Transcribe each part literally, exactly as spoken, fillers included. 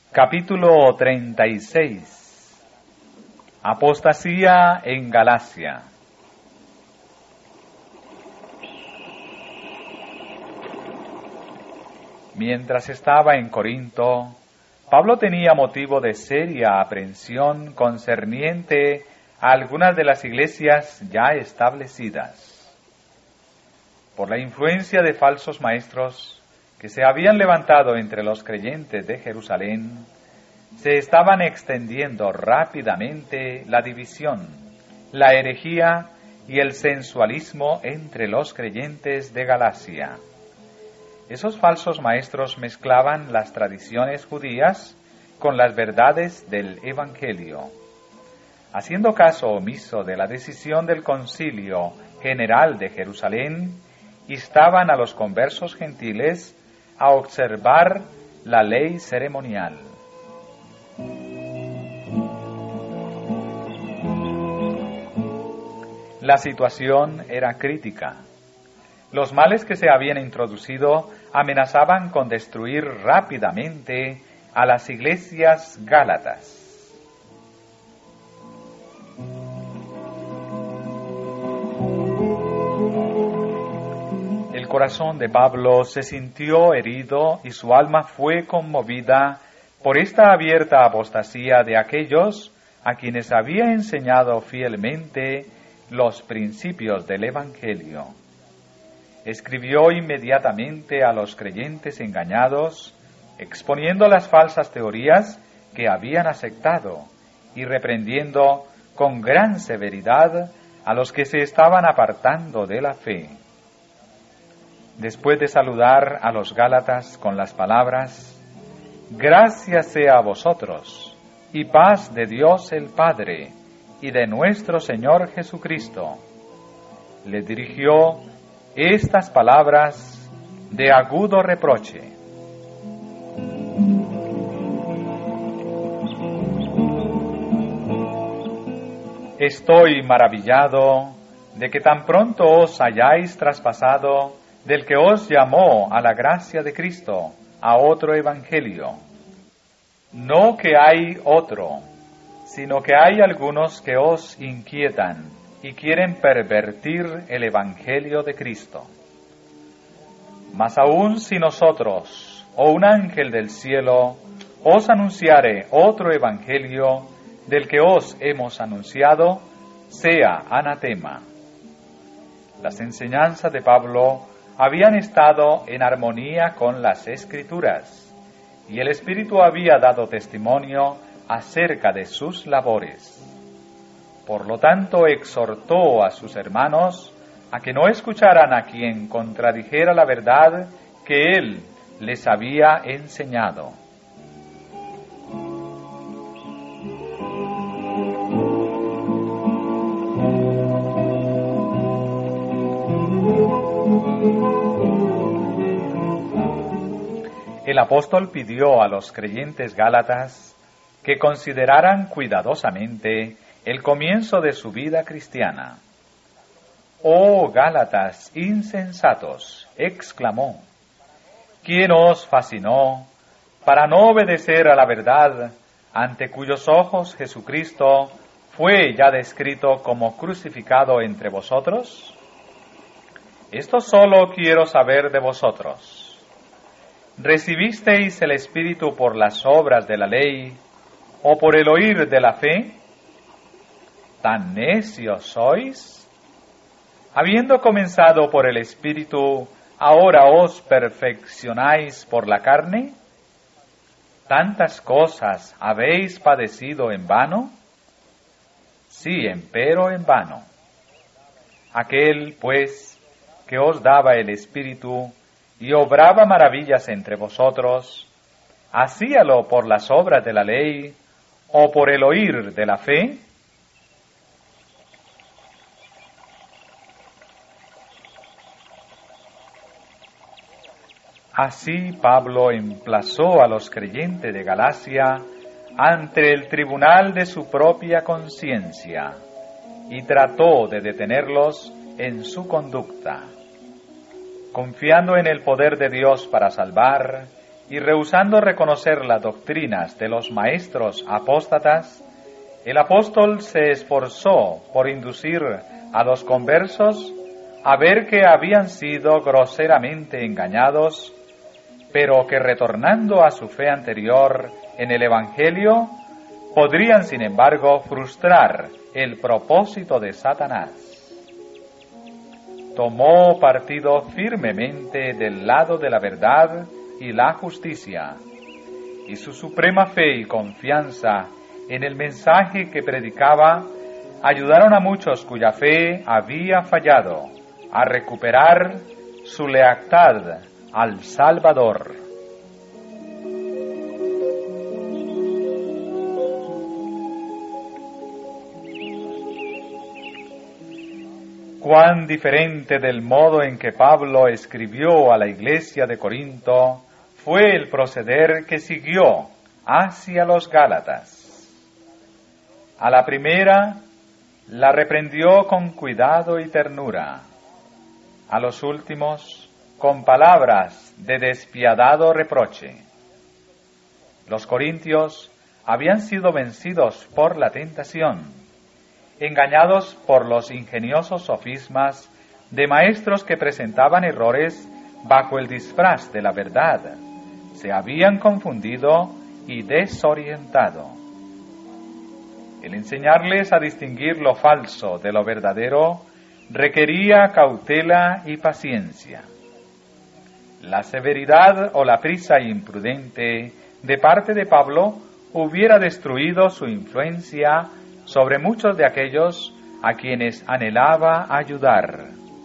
Capítulo treinta y seis. Apostasía en Galacia. Mientras estaba en Corinto, Pablo tenía motivo de seria aprensión concerniente a algunas de las iglesias ya establecidas. Por la influencia de falsos maestros que se habían levantado entre los creyentes de Jerusalén, se estaban extendiendo rápidamente la división, la herejía y el sensualismo entre los creyentes de Galacia. Esos falsos maestros mezclaban las tradiciones judías con las verdades del Evangelio. Haciendo caso omiso de la decisión del Concilio General de Jerusalén, instaban a los conversos gentiles a observar la ley ceremonial. La situación era crítica. Los males que se habían introducido amenazaban con destruir rápidamente a las iglesias gálatas. El corazón de Pablo se sintió herido y su alma fue conmovida por esta abierta apostasía de aquellos a quienes había enseñado fielmente los principios del Evangelio. Escribió inmediatamente a los creyentes engañados, exponiendo las falsas teorías que habían aceptado y reprendiendo con gran severidad a los que se estaban apartando de la fe. Después de saludar a los gálatas con las palabras: «Gracias sea a vosotros, y paz de Dios el Padre, y de nuestro Señor Jesucristo», le dirigió estas palabras de agudo reproche: «Estoy maravillado de que tan pronto os hayáis traspasado del que os llamó a la gracia de Cristo a otro evangelio. No que hay otro, sino que hay algunos que os inquietan y quieren pervertir el evangelio de Cristo. Mas aun si nosotros, o un ángel del cielo, os anunciare otro evangelio del que os hemos anunciado, sea anatema». Las enseñanzas de Pablo habían estado en armonía con las Escrituras, y el Espíritu había dado testimonio acerca de sus labores. Por lo tanto, exhortó a sus hermanos a que no escucharan a quien contradijera la verdad que él les había enseñado. El apóstol pidió a los creyentes gálatas que consideraran cuidadosamente el comienzo de su vida cristiana. «Oh gálatas insensatos», exclamó, «¿quién os fascinó para no obedecer a la verdad, ante cuyos ojos Jesucristo fue ya descrito como crucificado entre vosotros? Esto solo quiero saber de vosotros. ¿Recibisteis el Espíritu por las obras de la ley o por el oír de la fe? ¿Tan necios sois? Habiendo comenzado por el Espíritu, ¿ahora os perfeccionáis por la carne? ¿Tantas cosas habéis padecido en vano? Sí, empero en vano. Aquel, pues, que os daba el Espíritu y obraba maravillas entre vosotros, ¿hacíalo por las obras de la ley o por el oír de la fe? Así Pablo emplazó a los creyentes de Galacia ante el tribunal de su propia conciencia y trató de detenerlos en su conducta. Confiando en el poder de Dios para salvar y rehusando reconocer las doctrinas de los maestros apóstatas, el apóstol se esforzó por inducir a los conversos a ver que habían sido groseramente engañados, pero que retornando a su fe anterior en el Evangelio, podrían sin embargo frustrar el propósito de Satanás. Tomó partido firmemente del lado de la verdad y la justicia, y su suprema fe y confianza en el mensaje que predicaba ayudaron a muchos cuya fe había fallado a recuperar su lealtad al Salvador. Cuán diferente del modo en que Pablo escribió a la iglesia de Corinto fue el proceder que siguió hacia los Gálatas. A la primera la reprendió con cuidado y ternura, a los últimos con palabras de despiadado reproche. Los corintios habían sido vencidos por la tentación, engañados por los ingeniosos sofismas de maestros que presentaban errores bajo el disfraz de la verdad. Se habían confundido y desorientado. El enseñarles a distinguir lo falso de lo verdadero requería cautela y paciencia. La severidad o la prisa imprudente de parte de Pablo hubiera destruido su influencia sobre muchos de aquellos a quienes anhelaba ayudar.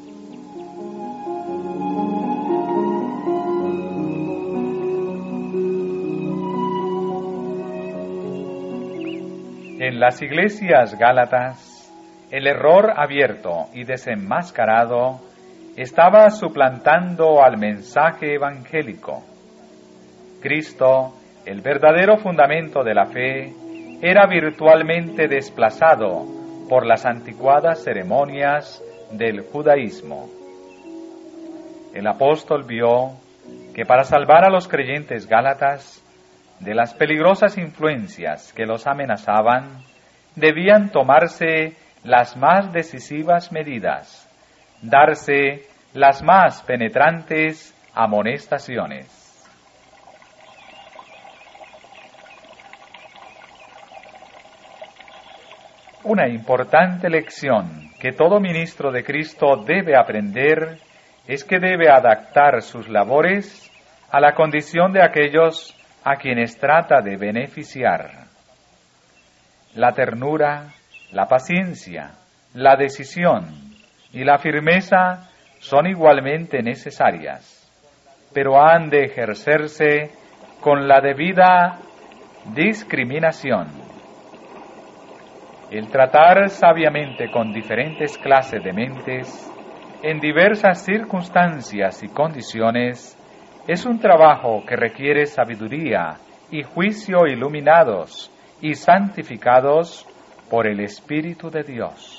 En las iglesias gálatas, el error abierto y desenmascarado estaba suplantando al mensaje evangélico. Cristo, el verdadero fundamento de la fe, era virtualmente desplazado por las anticuadas ceremonias del judaísmo. El apóstol vio que para salvar a los creyentes gálatas de las peligrosas influencias que los amenazaban, debían tomarse las más decisivas medidas, darse las más penetrantes amonestaciones. Una importante lección que todo ministro de Cristo debe aprender es que debe adaptar sus labores a la condición de aquellos a quienes trata de beneficiar. La ternura, la paciencia, la decisión y la firmeza son igualmente necesarias, pero han de ejercerse con la debida discriminación. El tratar sabiamente con diferentes clases de mentes, en diversas circunstancias y condiciones, es un trabajo que requiere sabiduría y juicio iluminados y santificados por el Espíritu de Dios.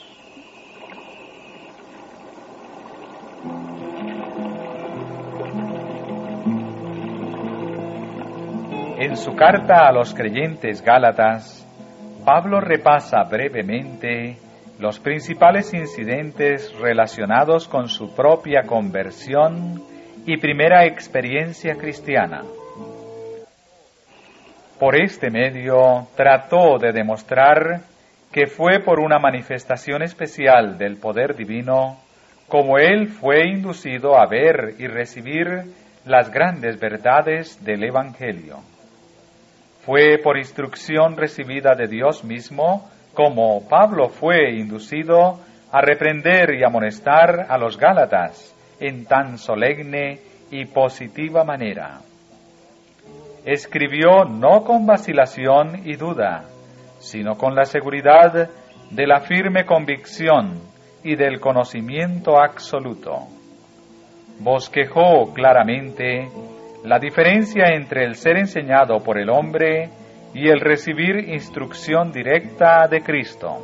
En su carta a los creyentes gálatas, Pablo repasa brevemente los principales incidentes relacionados con su propia conversión y primera experiencia cristiana. Por este medio trató de demostrar que fue por una manifestación especial del poder divino como él fue inducido a ver y recibir las grandes verdades del Evangelio. Fue por instrucción recibida de Dios mismo como Pablo fue inducido a reprender y amonestar a los gálatas en tan solemne y positiva manera. Escribió no con vacilación y duda, sino con la seguridad de la firme convicción y del conocimiento absoluto. Bosquejó claramente la diferencia entre el ser enseñado por el hombre y el recibir instrucción directa de Cristo.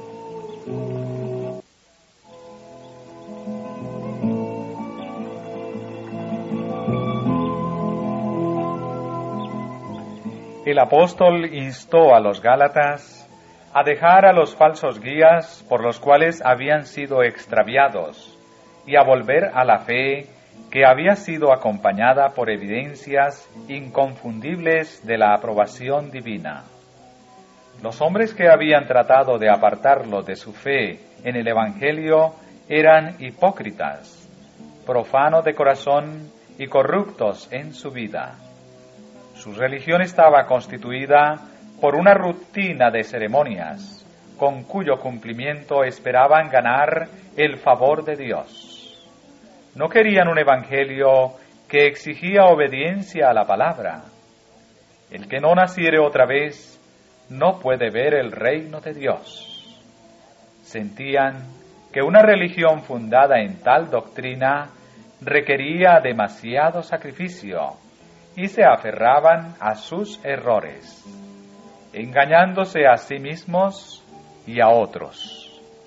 el apóstol instó a los Gálatas a dejar a los falsos guías por los cuales habían sido extraviados y a volver a la fe que había sido acompañada por evidencias inconfundibles de la aprobación divina. Los hombres que habían tratado de apartarlo de su fe en el Evangelio eran hipócritas, profanos de corazón y corruptos en su vida. Su religión estaba constituida por una rutina de ceremonias, con cuyo cumplimiento esperaban ganar el favor de Dios. No querían un evangelio que exigía obediencia a la palabra. El que no naciere otra vez no puede ver el reino de Dios. Sentían que una religión fundada en tal doctrina requería demasiado sacrificio y se aferraban a sus errores, engañándose a sí mismos y a otros.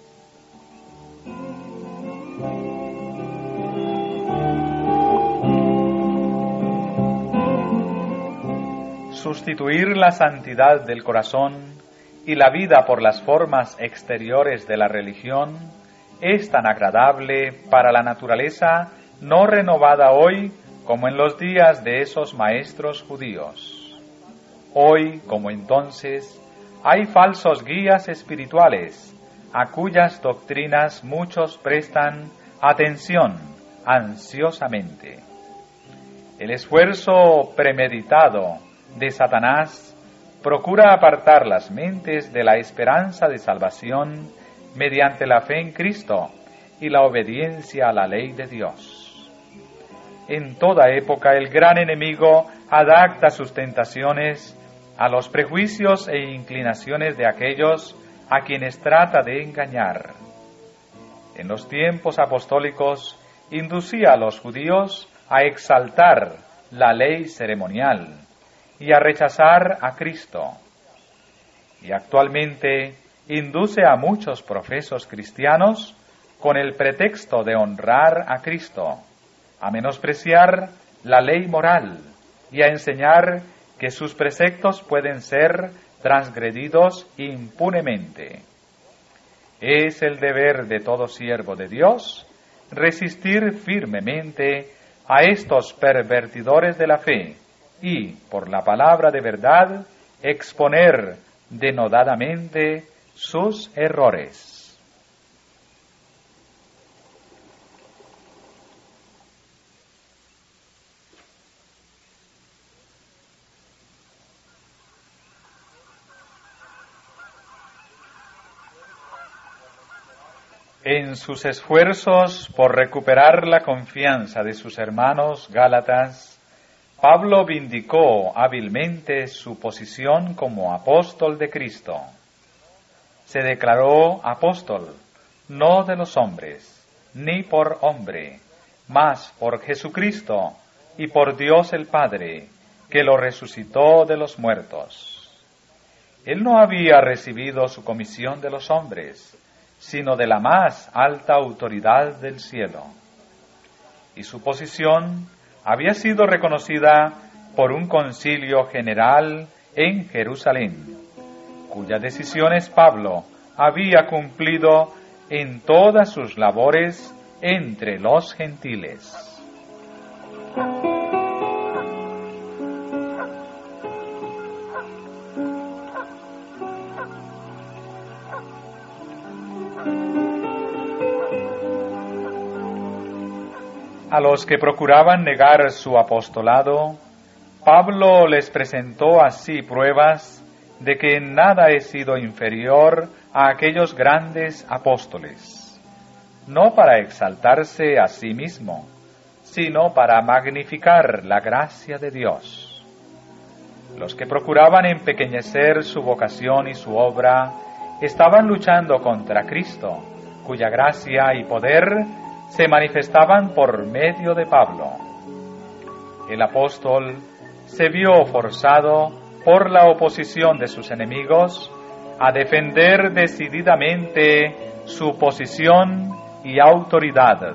Sustituir la santidad del corazón y la vida por las formas exteriores de la religión es tan agradable para la naturaleza no renovada hoy como en los días de esos maestros judíos. Hoy, como entonces, hay falsos guías espirituales a cuyas doctrinas muchos prestan atención ansiosamente. El esfuerzo premeditado de Satanás procura apartar las mentes de la esperanza de salvación mediante la fe en Cristo y la obediencia a la ley de Dios. En toda época el gran enemigo adapta sus tentaciones a los prejuicios e inclinaciones de aquellos a quienes trata de engañar. En los tiempos apostólicos inducía a los judíos a exaltar la ley ceremonial y a rechazar a Cristo. Y actualmente induce a muchos profesos cristianos con el pretexto de honrar a Cristo, a menospreciar la ley moral y a enseñar que sus preceptos pueden ser transgredidos impunemente. Es el deber de todo siervo de Dios resistir firmemente a estos pervertidores de la fe y, por la palabra de verdad, exponer denodadamente sus errores. En sus esfuerzos por recuperar la confianza de sus hermanos gálatas, Pablo vindicó hábilmente su posición como apóstol de Cristo. Se declaró apóstol, no de los hombres, ni por hombre, mas por Jesucristo y por Dios el Padre, que lo resucitó de los muertos. Él no había recibido su comisión de los hombres, sino de la más alta autoridad del cielo. Y su posición había sido reconocida por un concilio general en Jerusalén, cuyas decisiones Pablo había cumplido en todas sus labores entre los gentiles. A los que procuraban negar su apostolado, Pablo les presentó así pruebas de que en nada he sido inferior a aquellos grandes apóstoles, no para exaltarse a sí mismo, sino para magnificar la gracia de Dios. Los que procuraban empequeñecer su vocación y su obra estaban luchando contra Cristo, cuya gracia y poder se manifestaban por medio de Pablo. El apóstol se vio forzado por la oposición de sus enemigos a defender decididamente su posición y autoridad.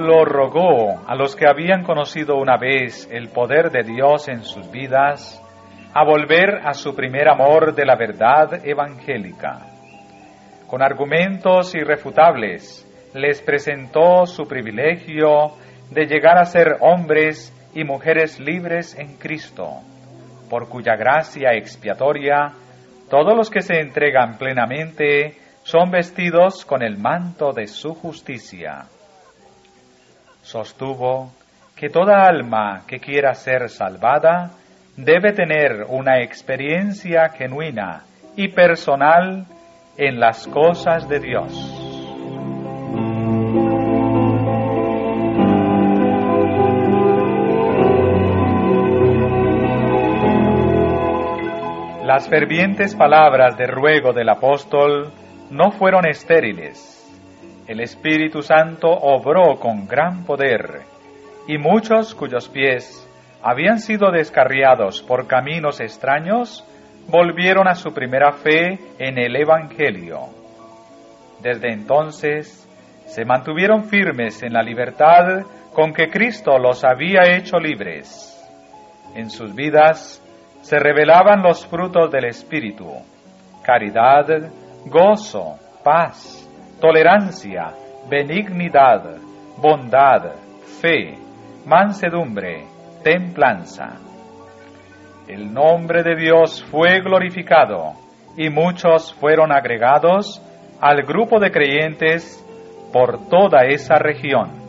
Pablo rogó a los que habían conocido una vez el poder de Dios en sus vidas a volver a su primer amor de la verdad evangélica. Con argumentos irrefutables les presentó su privilegio de llegar a ser hombres y mujeres libres en Cristo, por cuya gracia expiatoria todos los que se entregan plenamente son vestidos con el manto de su justicia. Sostuvo que toda alma que quiera ser salvada debe tener una experiencia genuina y personal en las cosas de Dios. Las fervientes palabras de ruego del apóstol no fueron estériles. El Espíritu Santo obró con gran poder, y muchos cuyos pies habían sido descarriados por caminos extraños, volvieron a su primera fe en el Evangelio. Desde entonces, se mantuvieron firmes en la libertad con que Cristo los había hecho libres. En sus vidas se revelaban los frutos del Espíritu: caridad, gozo, paz, tolerancia, benignidad, bondad, fe, mansedumbre, templanza. El nombre de Dios fue glorificado y muchos fueron agregados al grupo de creyentes por toda esa región.